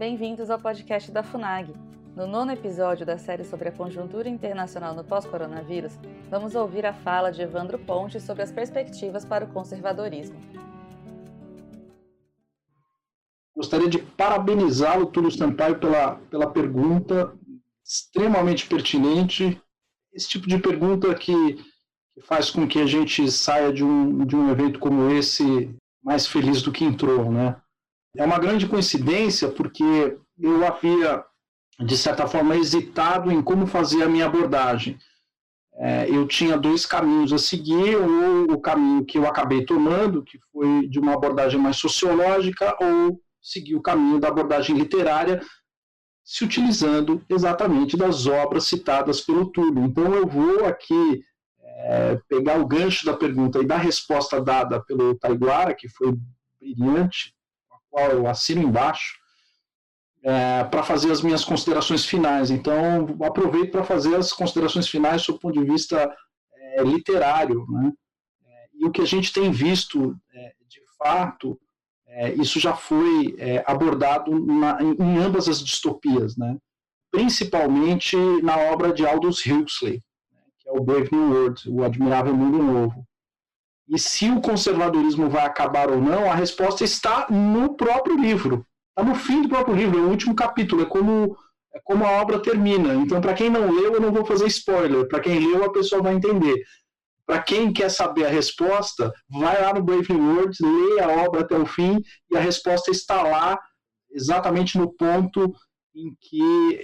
Bem-vindos ao podcast da FUNAG. No 9º episódio da série sobre a conjuntura internacional no pós-coronavírus, vamos ouvir a fala de Evandro Ponte sobre as perspectivas para o conservadorismo. Gostaria de parabenizá-lo, Túlio Sampaio, pela pergunta extremamente pertinente. Esse tipo de pergunta que faz com que a gente saia de um evento como esse mais feliz do que entrou, né? É uma grande coincidência, porque eu havia, de certa forma, hesitado em como fazer a minha abordagem. Eu tinha dois caminhos a seguir, ou o caminho que eu acabei tomando, que foi de uma abordagem mais sociológica, ou seguir o caminho da abordagem literária, se utilizando exatamente das obras citadas pelo Túlio. Então eu vou aqui pegar o gancho da pergunta e da resposta dada pelo Taiguara, que foi brilhante, a qual eu assino embaixo, para fazer as minhas considerações finais. Então, aproveito para fazer as considerações finais do ponto de vista literário, né? E o que a gente tem visto, de fato, isso já foi abordado em ambas as distopias, né? Principalmente na obra de Aldous Huxley, que é o Brave New World, o Admirável Mundo Novo. E se o conservadorismo vai acabar ou não, a resposta está no próprio livro. Está no fim do próprio livro, é o último capítulo, é como a obra termina. Então, para quem não leu, eu não vou fazer spoiler. Para quem leu, a pessoa vai entender. Para quem quer saber a resposta, vai lá no Brave New World, lê a obra até o fim, e a resposta está lá, exatamente no ponto em que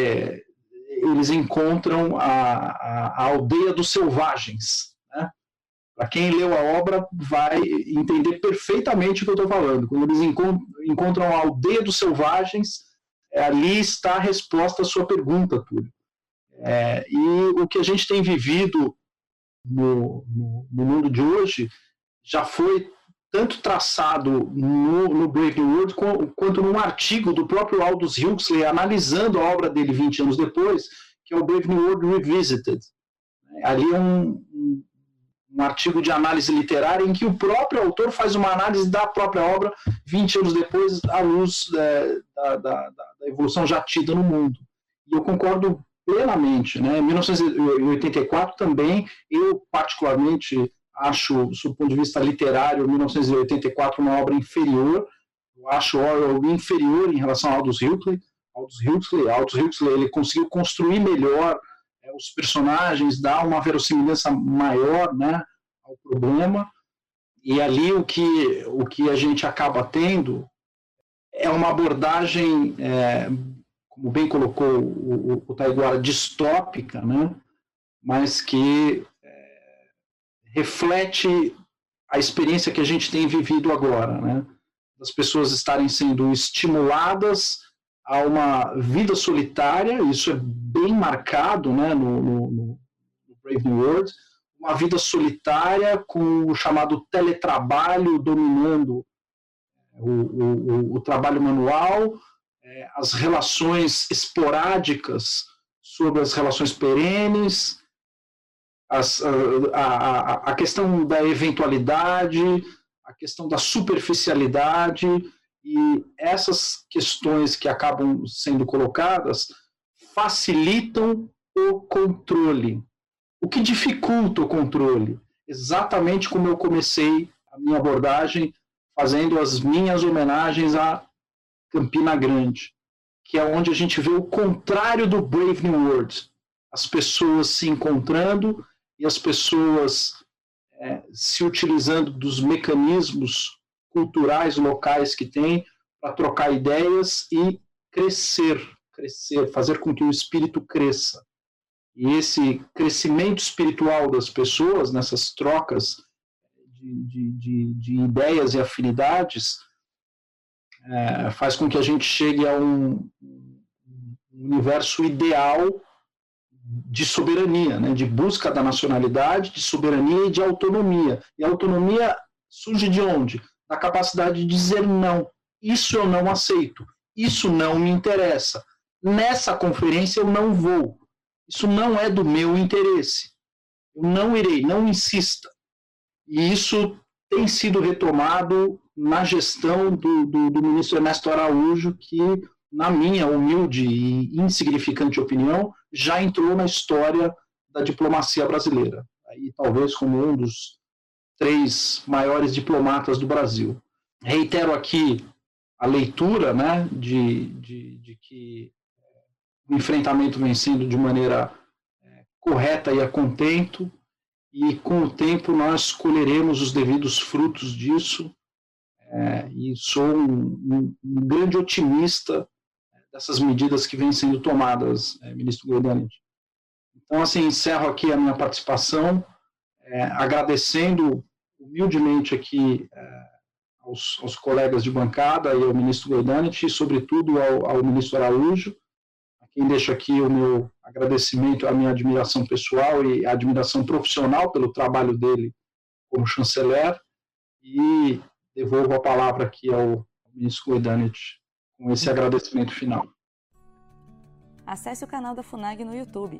eles encontram a aldeia dos selvagens, né? Para quem leu a obra vai entender perfeitamente o que eu estou falando. Quando eles encontram a aldeia dos selvagens, ali está a resposta à sua pergunta, Túlio. E o que a gente tem vivido no mundo de hoje já foi tanto traçado no Brave New World quanto num artigo do próprio Aldous Huxley, analisando a obra dele 20 anos depois, que é o Brave New World Revisited. Ali é um artigo de análise literária em que o próprio autor faz uma análise da própria obra 20 anos depois, à luz da evolução já tida no mundo. E eu concordo plenamente, né? Em 1984 também, eu particularmente acho, do ponto de vista literário, 1984 uma obra inferior. Eu acho Orwell inferior em relação a Aldous Huxley. Aldous Huxley ele conseguiu construir melhor os personagens, dar uma verossimilhança maior, né, ao problema. E ali o que a gente acaba tendo é uma abordagem, como bem colocou o Taiguara, distópica, né, mas que reflete a experiência que a gente tem vivido agora, né, das pessoas estarem sendo estimuladas a uma vida solitária. Isso é bem marcado, né, no Brave New World, uma vida solitária com o chamado teletrabalho dominando o trabalho manual, as relações esporádicas sobre as relações perenes, a questão da eventualidade, a questão da superficialidade, e essas questões que acabam sendo colocadas facilitam o controle. O que dificulta o controle? Exatamente como eu comecei a minha abordagem, fazendo as minhas homenagens a Campina Grande, que é onde a gente vê o contrário do Brave New World. As pessoas se encontrando e as pessoas se utilizando dos mecanismos culturais locais que tem para trocar ideias e crescer, fazer com que o espírito cresça. E esse crescimento espiritual das pessoas, nessas trocas de ideias e afinidades, faz com que a gente chegue a um universo ideal de soberania, né, de busca da nacionalidade, de soberania e de autonomia. E a autonomia surge de onde? Da capacidade de dizer não. Isso eu não aceito. Isso não me interessa. Nessa conferência eu não vou. Isso não é do meu interesse. Eu não irei, não insista. E isso tem sido retomado na gestão do ministro Ernesto Araújo, que na minha humilde e insignificante opinião, já entrou na história da diplomacia brasileira. Aí, talvez como um dos 3 maiores diplomatas do Brasil. Reitero aqui a leitura, né, de que o enfrentamento vem sendo de maneira correta e a contento, e com o tempo nós colheremos os devidos frutos disso, e sou um grande otimista dessas medidas que vêm sendo tomadas, ministro Goidanit. Então, assim, encerro aqui a minha participação, agradecendo humildemente aqui aos colegas de bancada e ao ministro Goidanit, e sobretudo ao ministro Araújo, a quem deixo aqui o meu agradecimento, a minha admiração pessoal e a admiração profissional pelo trabalho dele como chanceler, e devolvo a palavra aqui ao ministro Goidanit com esse agradecimento final. Acesse o canal da FUNAG no YouTube,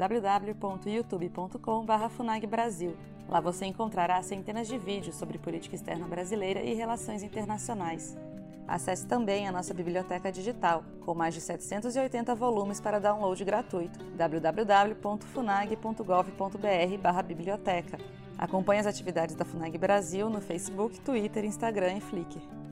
www.youtube.com/FUNAGBrasil. Lá você encontrará centenas de vídeos sobre política externa brasileira e relações internacionais. Acesse também a nossa biblioteca digital, com mais de 780 volumes para download gratuito, www.funag.gov.br/biblioteca. Acompanhe as atividades da FUNAG Brasil no Facebook, Twitter, Instagram e Flickr.